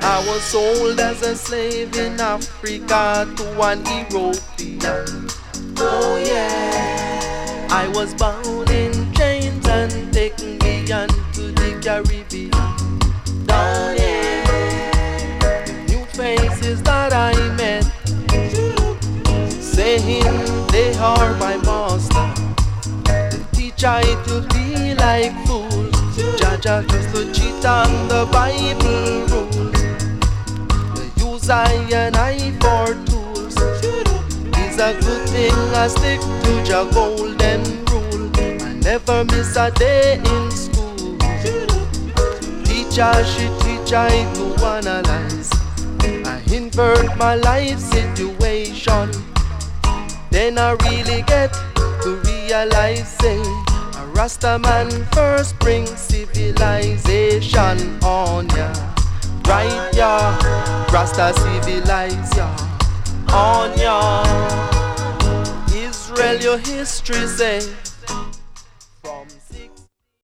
I was sold as a slave in Africa to an European. Oh yeah. I was bound in chains and taken beyond to the Caribbean. Down here, new faces that I met, saying they are my master. The teacher, it will be like fools. Jaja just to cheat on the Bible rules. They use I and I for tools. It's a good thing I stick to your golden rule. I never miss a day in school. Teacher, she teach I to analyze. I invert my life situation. Then I really get to realize, say, a Rasta man first brings civilization on ya. Right ya, Rasta civilize ya. On ya. Israel, your history say